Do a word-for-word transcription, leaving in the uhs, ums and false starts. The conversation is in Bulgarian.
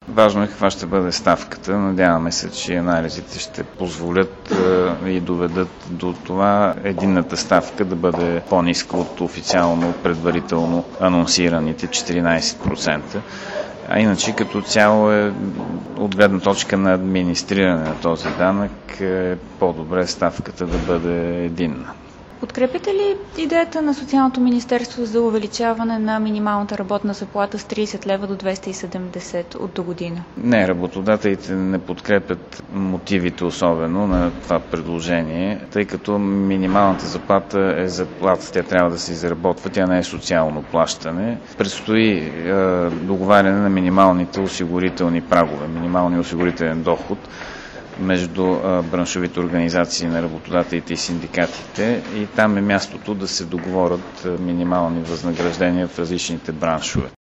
Важно е каква ще бъде ставката. Надяваме се, че анализите ще позволят и доведат до това единната ставка да бъде по-ниска от официално предварително анонсираните четиринадесет процента. А иначе като цяло е от гледна точка на администриране на този данък е по-добре ставката да бъде единна. Подкрепяте ли идеята на Социалното министерство за увеличаване на минималната работна заплата с тридесет лева до двеста и седемдесет от до година? Не, работодателите не подкрепят мотивите особено на това предложение, тъй като минималната заплата е заплата, тя трябва да се изработва, тя не е социално плащане. Предстои е, договаряне на минималните осигурителни прагове, минималния осигурителен доход между браншовите организации на работодателите и синдикатите, и там е мястото да се договорят минимални възнаграждения в различните браншове.